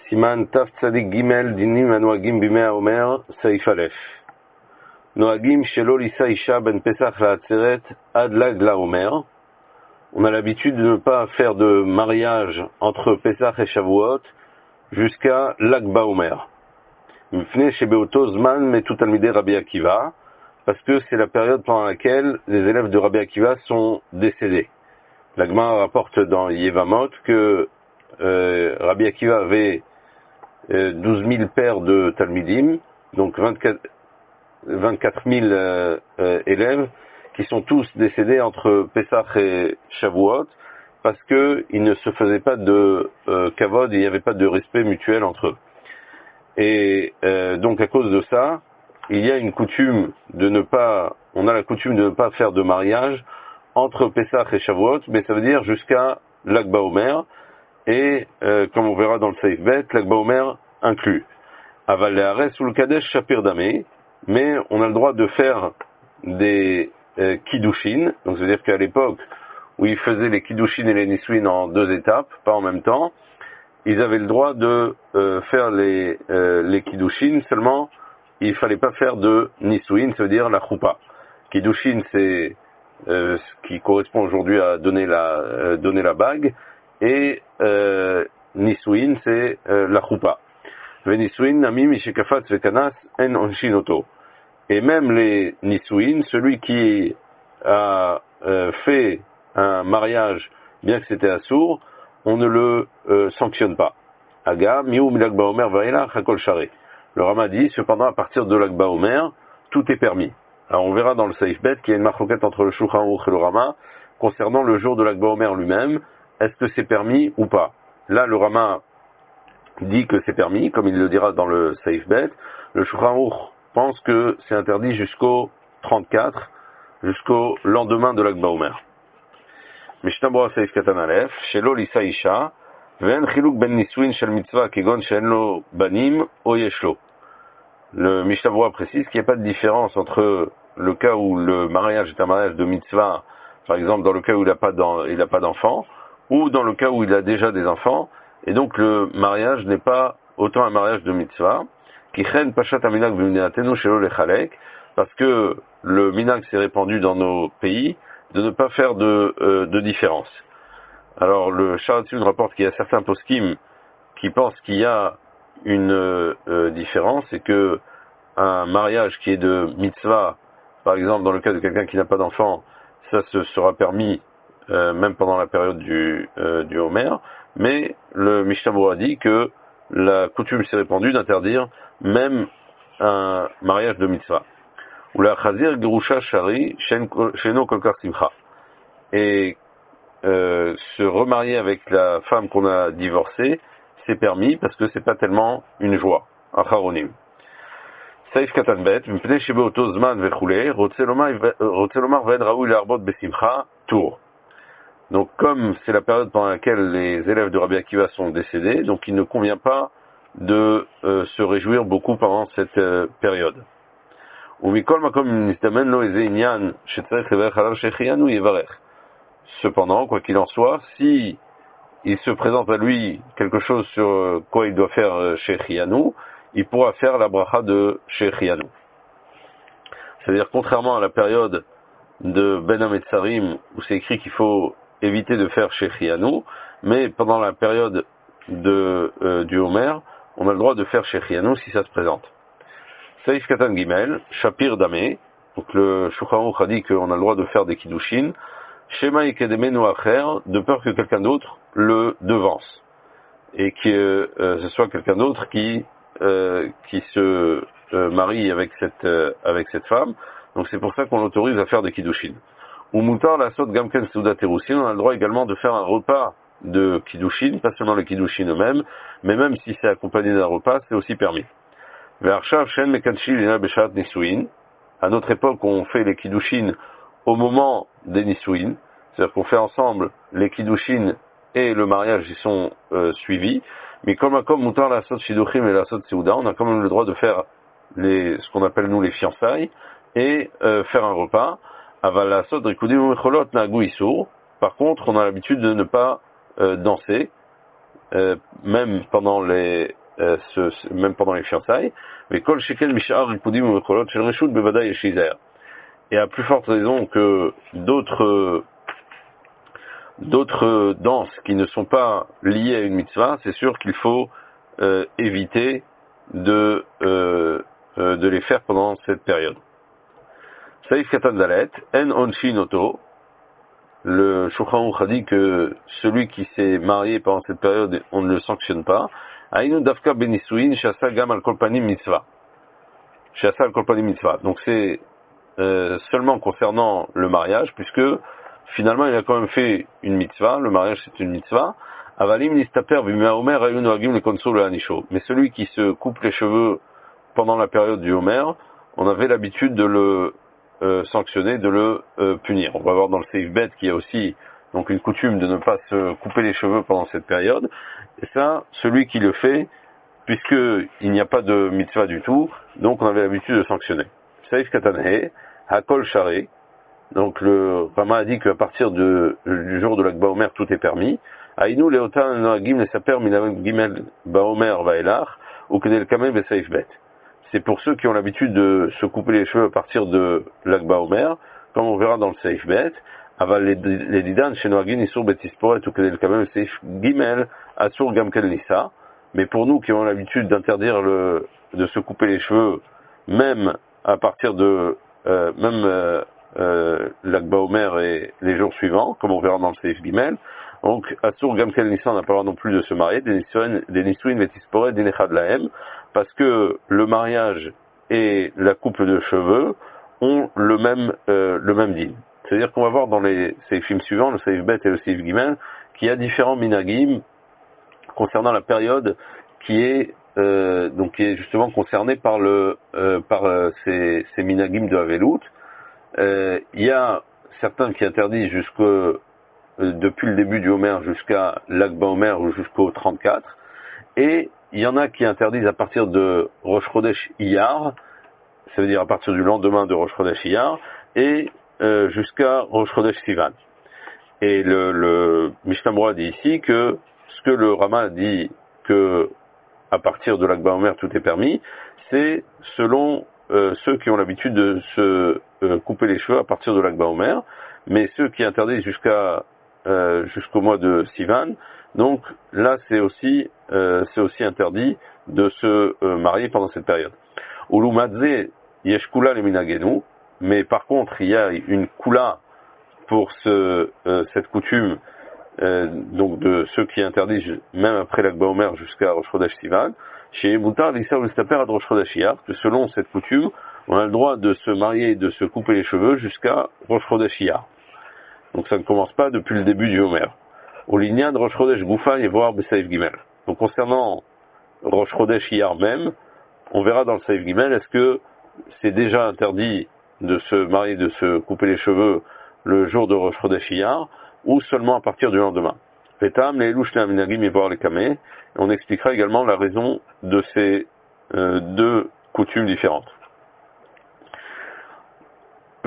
Siman Taf Tzadik Gimel Dinim Anoagim Bimei Omer Saif Aleph. Noagim Shelo Lisa Isha Ben Pesach La Atzeret Ad Lag La Omer. On a l'habitude de ne pas faire de mariage entre Pesach et Shavuot jusqu'à Lag Baomer. Mfne Shebeoto Zman Metu Talmidei Rabbi Akiva, parce que c'est la période pendant laquelle les élèves de Rabbi Akiva sont décédés. La Gemara rapporte dans Yevamot que Rabbi Akiva avait 12 000 paires de Talmidim, donc 24 000 élèves, qui sont tous décédés entre Pesach et Shavuot, parce qu'ils ne se faisaient pas de kavod, il n'y avait pas de respect mutuel entre eux. Et donc à cause de ça, il y a une coutume on a la coutume de ne pas faire de mariage entre Pesach et Shavuot, mais ça veut dire jusqu'à Lag Baomer, et comme on verra dans le Seif Bet, Lag Baomer inclus. Aval le'ares ou le Kadesh Shapir Damé, mais on a le droit de faire des Kiddushin, donc c'est-à-dire qu'à l'époque où ils faisaient les Kiddushin et les Nisouin en deux étapes, pas en même temps, ils avaient le droit de faire les Kiddushin, seulement il fallait pas faire de Nisouin, ça veut dire la Choupa. Kiddushin, c'est ce qui correspond aujourd'hui à donner la bague, et Nisouin, c'est la Choupa. Venisouin, Nami, Mishekafat, Vekanas, En Onshinoto. Et même les Nisouin, celui qui a fait un mariage, bien que c'était assourd, on ne le sanctionne pas. Aga, Miou Milag Baomer Vaila, Chakol Share. Le Rama dit, cependant, à partir de Lag Baomer, tout est permis. Alors on verra dans le Seif Bet qu'il y a une marloquette entre le Shulchan Aruch et le Rama concernant le jour de Lag Baomer lui-même. Est-ce que c'est permis ou pas? Là, le Rama dit que c'est permis, comme il le dira dans le Seif Bet. Le Shulchan Aruch pense que c'est interdit jusqu'au 34, jusqu'au lendemain de Lag Baomer. Mishnah Bora Seif Katan Aleph, Shelo Lisa Isha, Ve'en Chiluk Ben Niswin Shel Mitzvah Kegon She'en Lo Banim O Yeshlo. Le Mishnah Bora précise qu'il n'y a pas de différence entre le cas où le mariage est un mariage de mitzvah, par exemple dans le cas où il n'a pas d'enfant, ou dans le cas où il a déjà des enfants, et donc le mariage n'est pas autant un mariage de mitzvah, qui chen pashat aminak b'midinatenu shelo lechalek, parce que le minag s'est répandu dans nos pays, de ne pas faire de différence. Alors le Sharatzun rapporte qu'il y a certains poskim qui pensent qu'il y a une différence, et que un mariage qui est de mitzvah, par exemple dans le cas de quelqu'un qui n'a pas d'enfant, ça se sera permis même pendant la période du Homer, mais le Mishnah Bora dit que la coutume s'est répandue d'interdire même un mariage de mitzvah. Ou la chazir gerusha shari sheno kolkar simcha. Et se remarier avec la femme qu'on a divorcée, c'est permis parce que c'est pas tellement une joie. Acharonim. Saif Katan Bet, Mpne Shebeoto Zman Vechule, Rotzelomar Ved Raoui Larbot Besimcha, Tour. Donc comme c'est la période pendant laquelle les élèves de Rabbi Akiva sont décédés, donc il ne convient pas de se réjouir beaucoup pendant cette période. Cependant, quoi qu'il en soit, si il se présente à lui quelque chose sur quoi il doit faire Shechianu, il pourra faire la bracha de Shechianu. C'est-à-dire, contrairement à la période de Ben Ametzarim, où c'est écrit qu'il faut éviter de faire Shechianu, mais pendant la période du Homer, on a le droit de faire Shechianu si ça se présente. Saif Katan Gimel, Shapir Damé, donc le Shulchan Aruch a dit qu'on a le droit de faire des Kiddushin, Shema Ikedemenu Acher, de peur que quelqu'un d'autre le devance, et que ce soit quelqu'un d'autre qui se marie avec cette femme. Donc c'est pour ça qu'on l'autorise à faire des Kiddushin. Ou Moutar la Sot Gamken Souda Terusin, on a le droit également de faire un repas de Kiddushin, pas seulement les Kiddushin eux-mêmes, mais même si c'est accompagné d'un repas, c'est aussi permis. Ve'arshav Shen Mekanshi Lina Beshat Nisuin. À notre époque, on fait les Kiddushin au moment des Nisuin, c'est-à-dire qu'on fait ensemble les Kiddushin et le mariage, ils sont suivis. Mais comme Moutar la Sot Shiduchim et la Sot Seuda, on a quand même le droit de faire ce qu'on appelle nous les fiançailles, et faire un repas. Aval la Sot Rikudim Mecholot Nagu Isur. Par contre, on a l'habitude de ne pas danser, même pendant les fiançailles. Mais kol shekel mishar rikudim umecholot shel reshut bevadai yesh lizaer. Et à plus forte raison que d'autres danses qui ne sont pas liées à une mitzvah, c'est sûr qu'il faut éviter de les faire pendant cette période. Saïf Katan Dalet, En Onshin Oto, le Shulchan Aruch a dit que celui qui s'est marié pendant cette période, on ne le sanctionne pas. Aïnu Dafka Benisuin, Shasa Gam al Kolpanim Mitzvah. Shasa al Kolpanim Mitzvah. Donc c'est seulement concernant le mariage, puisque finalement il a quand même fait une mitzvah, le mariage c'est une mitzvah. Avalim Nistaper Vimea Omer Ayun Noagim le Konsol le Hanisho. Mais celui qui se coupe les cheveux pendant la période du Homer, on avait l'habitude de le sanctionner, de le punir. On va voir dans le Seif Bet qu'il y a aussi donc une coutume de ne pas se couper les cheveux pendant cette période. Et ça, celui qui le fait, puisqu'il n'y a pas de mitzvah du tout, donc on avait l'habitude de sanctionner. Seif Katanhe, Hakol Share, donc le Rama a dit qu'à partir du jour de l'Akba Omer, tout est permis. Aïnou Leotan Noagim le Saper Minam Gimel Baomer Vaelach, ou Kedel Kamel Besaif Bet. C'est pour ceux qui ont l'habitude de se couper les cheveux à partir de l'Akba Omer, comme on verra dans le Seif Bet, aval les didan chez Noagin Isur Betisporet ou Kedel Kamel Seif Gimel Asur Gamkel Nissa. Mais pour nous qui avons l'habitude d'interdire de se couper les cheveux, même à partir de l'Akba Omer et les jours suivants, comme on verra dans le Seif Gimel, donc Asur Gamkel Nissa, on n'a pas le droit non plus de se marier, des Nisuin Betisporet Dinechad Lahem, parce que le mariage et la coupe de cheveux ont le même din. C'est-à-dire qu'on va voir dans les films suivants, le Seif Bet et le Seif Gimel, qu'il y a différents minagim concernant la période qui est justement concernée par ces minagim de Havelut. Il y a certains qui interdisent depuis le début du Homer jusqu'à l'Akba Omer ou jusqu'au 34, et il y en a qui interdisent à partir de Rosh Chodesh Iyar, ça veut dire à partir du lendemain de Rosh Chodesh Iyar, et jusqu'à Rosh Chodesh Sivan. Et le Mishnah Berurah dit ici que ce que le Rama dit que à partir de l'Akba Omer tout est permis, c'est selon ceux qui ont l'habitude de se couper les cheveux à partir de l'Akba Omer, mais ceux qui interdisent jusqu'au mois de Sivan, donc là c'est aussi interdit de se marier pendant cette période. Ulumadze yeshkula le minagenu, mais par contre il y a une kula pour cette coutume, donc de ceux qui interdisent même après l'Akba Omer jusqu'à Rosh Chodesh Sivan, chez Moutar l'Isser l'Istaper à Rosh Chodesh Iyar, que selon cette coutume, on a le droit de se marier et de se couper les cheveux jusqu'à Rosh Chodesh Iyar. Donc ça ne commence pas depuis le début du Homer. Au lignan de Rosh Chodesh Goufa et voir Besaïf Gimel. Donc concernant Rosh Chodesh Iyar même, on verra dans le Saïf Gimel, est-ce que c'est déjà interdit de se marier, de se couper les cheveux le jour de Rosh Chodesh Iyar, ou seulement à partir du lendemain. Vetam, les louches, les minagim et voir les kamé. On expliquera également la raison de ces deux coutumes différentes. Et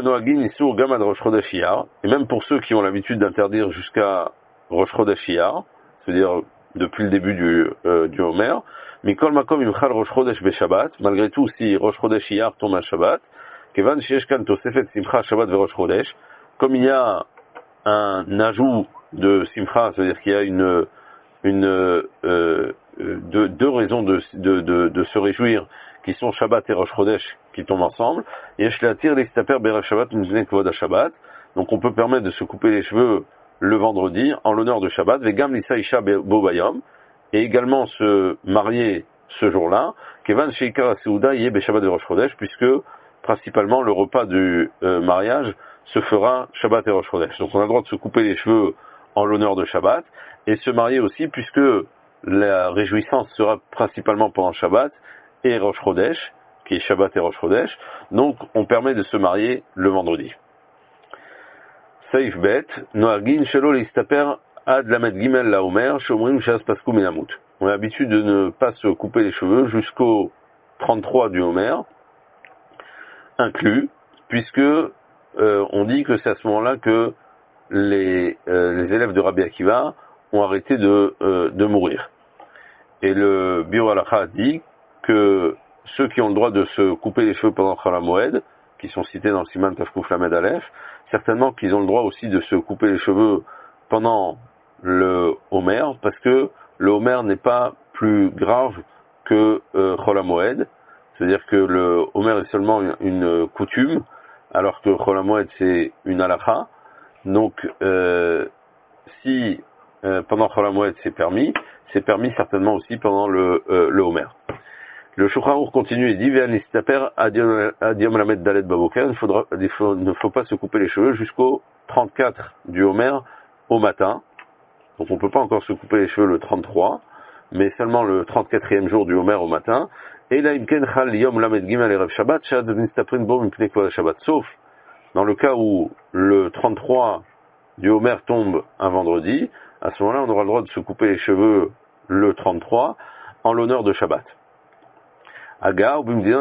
même pour ceux qui ont l'habitude d'interdire jusqu'à Rosh Chodesh Iyar, c'est-à-dire depuis le début du Homer, Mikol Makom Imchal Rosh Chodesh Beshabbat, malgré tout si Rosh Chodesh Iyar tombe à Shabbat, Kevan Sheyesh Kan Tosefet Simcha Shabbat ve Rosh Chodesh, comme il y a un ajout de Simcha, c'est-à-dire qu'il y a deux raisons de se réjouir, qui sont Shabbat et Rosh Chodesh, qui tombent ensemble. Yesh l'atir l'Istaper Berev Shabbat Mizne Kvod Shabbat. Donc on peut permettre de se couper les cheveux le vendredi en l'honneur de Shabbat. Vegam Lisa Isha Bo Bayom. Et également se marier ce jour-là. Kevan Sheikar Seuda Yé Be Shabbat de Rosh Chodesh, puisque principalement le repas du mariage se fera Shabbat et Rosh Chodesh. Donc on a le droit de se couper les cheveux en l'honneur de Shabbat et se marier aussi, puisque la réjouissance sera principalement pendant Shabbat et Rosh Chodesh, qui est Shabbat et Rosh Chodesh. Donc on permet de se marier le vendredi. Saif Bet, Noagin Shelo Listaper Ad Lamed Gimel Laomer, Shomrim Shas Pasku Minamut. On a l'habitude de ne pas se couper les cheveux jusqu'au 33 du Homer, inclus, puisque on dit que c'est à ce moment-là que les élèves de Rabbi Akiva ont arrêté de mourir. Et le Biur Halacha a dit que ceux qui ont le droit de se couper les cheveux pendant Chol HaMoed, qui sont cités dans le Siman Tafkouf Lamed Aleph, certainement qu'ils ont le droit aussi de se couper les cheveux pendant le Homer, parce que le Homer n'est pas plus grave que Chol HaMoed, c'est-à-dire que le Homer est seulement une coutume, alors que Chol HaMoed c'est une halakha. Donc si pendant Chol HaMoed c'est permis certainement aussi pendant le Homer. Le Shulchan Aruch continue et dit Ve'anistaper adiom lamed dalet baboker, il ne faut pas se couper les cheveux jusqu'au 34 du Homer au matin. Donc on ne peut pas encore se couper les cheveux le 33, mais seulement le 34e jour du Homer au matin. Et là, imken chal yom lamed gimel erev Shabbat, shad nistaprin bo mipnei kvod Shabbat. Sauf dans le cas où le 33 du Homer tombe un vendredi, à ce moment-là, on aura le droit de se couper les cheveux le 33 en l'honneur de Shabbat. Agar,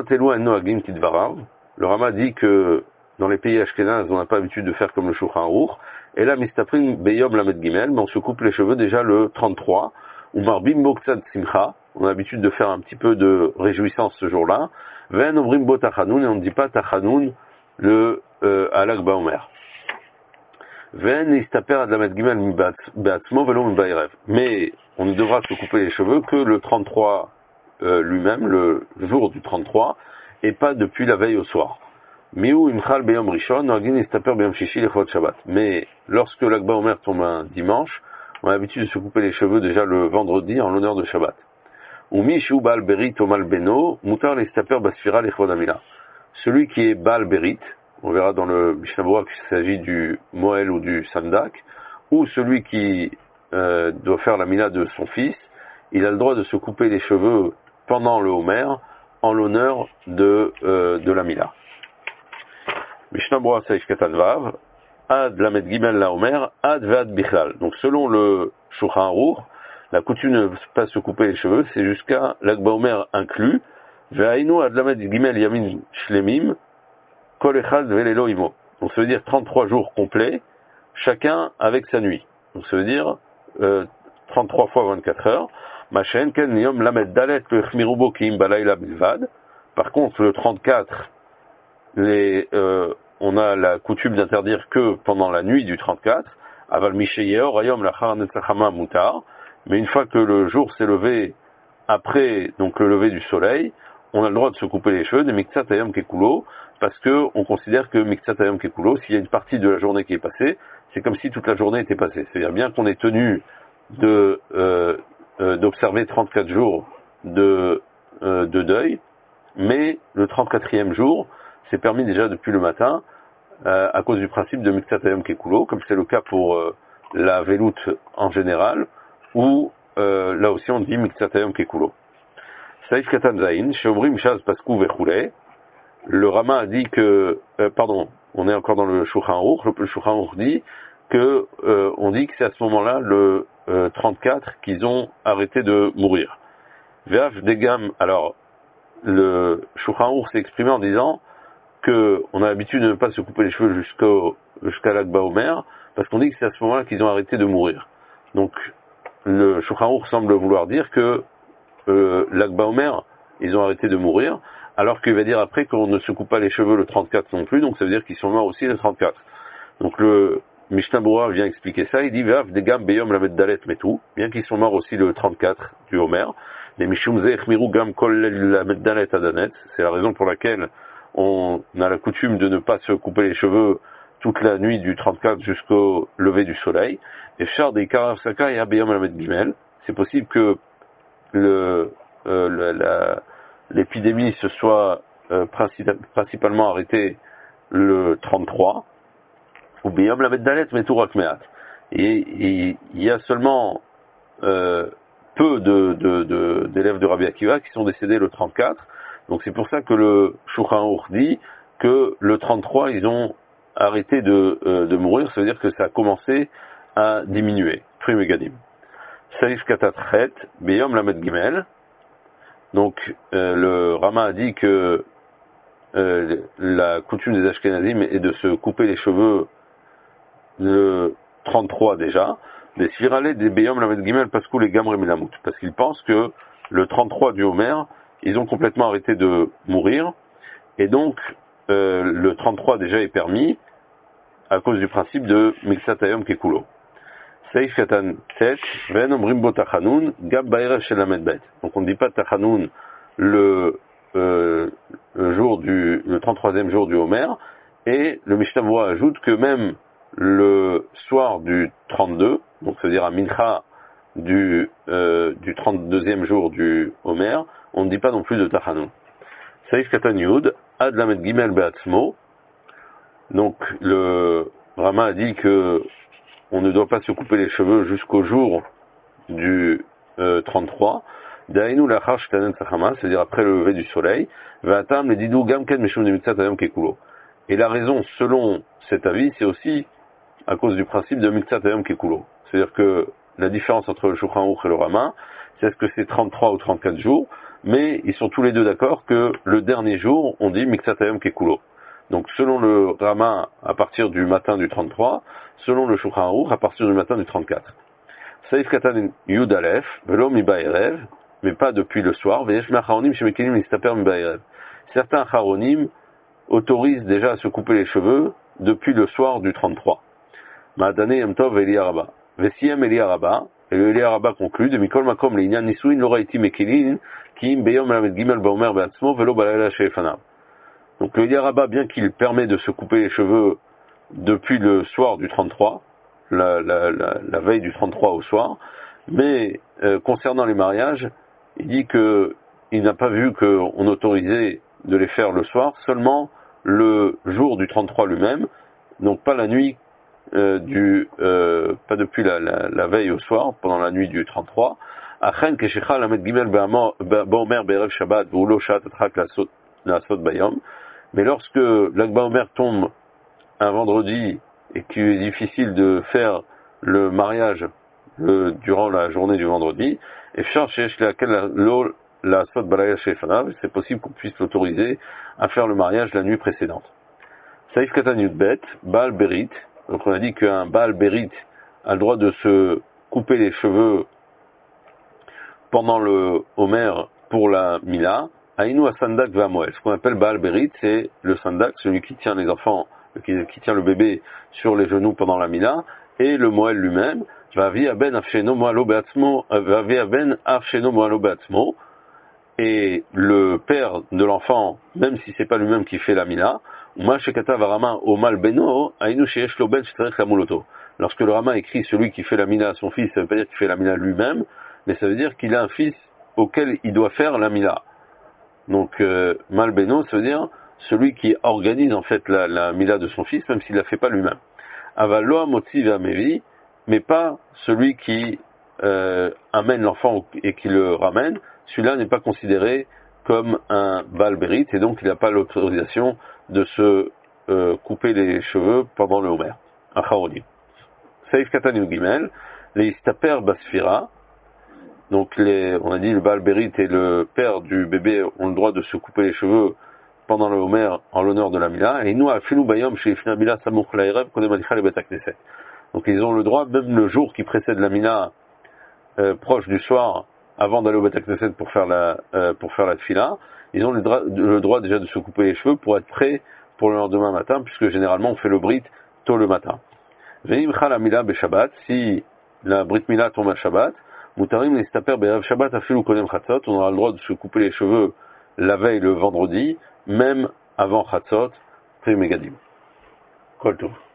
le Rama dit que dans les pays ashkénazes, on n'a pas l'habitude de faire comme le Shulchan Aruch, et là, mistaprin beyom lamed gimel, mais on se coupe les cheveux déjà le 33, ou marbim boktsad simcha, on a l'habitude de faire un petit peu de réjouissance ce jour-là, ven obrim bo tachanoun, et on ne dit pas tachanoun le Alag Baomer. Ven istaper ad lamed gimel beatzmo velo mbayrev, mais on ne devra se couper les cheveux que le 33 lui-même, le jour du 33, et pas depuis la veille au soir. Miou imchal beyom rishon, noagin istaper beyom shishi lechot Shabbat. Mais lorsque l'Akba Omer tombe un dimanche, on a l'habitude de se couper les cheveux déjà le vendredi en l'honneur de Shabbat. Umi shu baal berit omal beno, mutar l'istaper basfira lechot amila. Celui qui est baal berit, on verra dans le Mishnah Berurah qu'il s'agit du Moël ou du Sandak, ou celui qui doit faire la mila de son fils, il a le droit de se couper les cheveux pendant le Homer, en l'honneur de la Mila. Mishnah Berurah Saif Katan Vav, Ad Lamed Gimel la Homer, Ad Ve'ad Bichlal. Donc selon le Shulchan Aruch, la coutume de ne pas se couper les cheveux, c'est jusqu'à l'Akba Homer inclus, Ve'ainu Ad Lamed Gimel Yamin Shlemim, Kol Echad Ve'lelo Imo. Donc ça veut dire 33 jours complets, chacun avec sa nuit. Donc ça veut dire 33 fois 24 heures. Par contre, le 34, on a la coutume d'interdire que pendant la nuit du 34, mais une fois que le jour s'est levé après donc le lever du soleil, on a le droit de se couper les cheveux de Miktsat Hayom Kekulo, parce que on considère que Miktsat Hayom Kekulo, s'il y a une partie de la journée qui est passée, c'est comme si toute la journée était passée. C'est-à-dire bien qu'on est tenu d'observer 34 jours de deuil, mais le 34e jour, c'est permis déjà depuis le matin, à cause du principe de Miktsat Hayom Kekulo, comme c'est le cas pour la veloute en général, où là aussi on dit Miktsat Hayom Kekulo. Saïf Katan Zain, Sheomrim Shaz Paskou Vechule, le Rama a dit que, on est encore dans le Shulchan Aruch, le Shulchan Aruch dit que, on dit que c'est à ce moment-là, le 34, qu'ils ont arrêté de mourir. Ve'af Degam, alors, le Shulchan Aruch s'est exprimé en disant que on a l'habitude de ne pas se couper les cheveux jusqu'à l'Akba Omer, parce qu'on dit que c'est à ce moment-là qu'ils ont arrêté de mourir. Donc, le Shulchan Aruch semble vouloir dire que l'Akba Omer, ils ont arrêté de mourir, alors qu'il va dire après qu'on ne se coupe pas les cheveux le 34 non plus, donc ça veut dire qu'ils sont morts aussi le 34. Donc le Mishnah Berurah vient expliquer ça, il dit Ve'af degam beyom lamed dalet metu, bien qu'ils sont morts aussi le 34 du Homer, les Mishum ze echmiru gam kol lamed dalet adanet, c'est la raison pour laquelle on a la coutume de ne pas se couper les cheveux toute la nuit du 34 jusqu'au lever du soleil, et Fshar de Ikarav Saka et Beyom lamed gimel, c'est possible que l'épidémie se soit principalement arrêtée le 33, ou Beyom Lamed Dalet Meturak Meat. Et il y a seulement peu d'élèves de Rabbi Akiva qui sont décédés le 34, donc c'est pour ça que le Shulchan Aruch dit que le 33 ils ont arrêté de mourir, ça veut dire que ça a commencé à diminuer. Primegadim. Saïf Katatchet, Beyom Lamed Gimel. Donc le Rama a dit que la coutume des Ashkenazim est de se couper les cheveux le 33 déjà. des Svirale, des Beyom, Lamed Gimel, Paskou, les Gamre Milamut. Parce qu'ils pensent que le 33 du Homer, ils ont complètement arrêté de mourir, et donc le 33 déjà est permis à cause du principe de Miksat Hayom Kekulo. Seif Katan Tet, Ven Omrim Bo Tachanun, Gab Baerev Shel Lamed Bet. Donc on ne dit pas Tachanun le 33e jour du Homer, et le Mishnah ajoute que même le soir du 32, donc c'est-à-dire à Mincha du 32e jour du Homer, on ne dit pas non plus de Tachanun. Saïf Katan Yud, Ad Lamed Gimel Beatzmo. Donc le Rama a dit que on ne doit pas se couper les cheveux jusqu'au jour du 33. Dainu lachar shtanen tzachama, c'est-à-dire après le lever du soleil. Va'atam le didou gamken mishum de mitzat ayom kekulo. Et la raison, selon cet avis, c'est aussi à cause du principe de mitzat ayom kekulo. C'est-à-dire que la différence entre le Shulchan Aruch et le Rama, c'est est-ce que c'est 33 ou 34 jours, mais ils sont tous les deux d'accord que le dernier jour, on dit mitzat ayom kekulo. Donc selon le Rama, à partir du matin du 33, selon le Shulchan Aruch, à partir du matin du 34. Saïf Katan Yud Aleph, Velo Miba Erev, mais pas depuis le soir. Veyesh Me'acharonim Shemekelim Listaper Miba Erev. Certains Acharonim autorisent déjà à se couper les cheveux depuis le soir du 33. Ma'adane Yom Tov Eli Araba. Vesiem Eli Araba, et le Eli Araba conclut, de Mikol Makom Leïnyan Nisuin Loraiti Mekelin, Kim Beyom Lamed Gimel Baomer Beatzmo, Velo Balayla Sheefanav. Donc le Eli Araba, bien qu'il permet de se couper les cheveux depuis le soir du 33, la veille du 33 au soir, mais concernant les mariages, il dit que il n'a pas vu qu'on autorisait de les faire le soir, seulement le jour du 33 lui-même, donc pas la nuit pas depuis la veille au soir, pendant la nuit du 33. Achen keshecha lamed gimel ba'omer be'erev Shabbat v'ulo shat atrak la sot bayom. Mais lorsque l'Akba Omer tombe un vendredi et qu'il est difficile de faire le mariage durant la journée du vendredi, et c'est possible qu'on puisse l'autoriser à faire le mariage la nuit précédente. Saïf Katan Yudbet, Baal Berit, donc on a dit qu'un Baal Berit a le droit de se couper les cheveux pendant le Homer pour la Mila. Aïnou à Sandak Vamoel. Ce qu'on appelle Baal Berit, c'est le Sandak, celui qui tient les enfants, qui tient le bébé sur les genoux pendant la Mila, et le Moël lui-même, Vavi Aben Afsheno Moalo Beatzmo, et le père de l'enfant, même si c'est pas lui-même qui fait la Mila, lorsque le Rama écrit celui qui fait la Mila à son fils, ça veut pas dire qu'il fait la Mila lui-même, mais ça veut dire qu'il a un fils auquel il doit faire la Mila. Donc Malbeno, ça veut dire celui qui organise en fait la Mila de son fils, même s'il la fait pas lui-même. Avaloa Motzi Vamevi, mais pas celui qui amène l'enfant et qui le ramène. Celui-là n'est pas considéré comme un Baal Berit, et donc il n'a pas l'autorisation de se couper les cheveux pendant le Homer. Acharonim. Saïf Katan Gimel, les Istaper Basfira. Donc on a dit le Baal Berit et le père du bébé ont le droit de se couper les cheveux pendant le Homer en l'honneur de la Mila. Et nous, à Filou Bayom, chez Ifna Mila, Samouch Laïrev, Kodemadicha les Bet Knesset. Donc ils ont le droit, même le jour qui précède la Mila, proche du soir, avant d'aller au Bet Knesset pour faire la Tfila, ils ont le droit déjà de se couper les cheveux pour être prêts pour le lendemain matin, puisque généralement on fait le Brit tôt le matin. Veim Chala Mila Beshabbat, si la Brit Mila tombe à Shabbat, Moutarim les Staper Be'erev Shabbat Afilu Kodem Chatzot, on aura le droit de se couper les cheveux la veille le vendredi, même avant Chatzot, Pri Megadim. Kol Tov.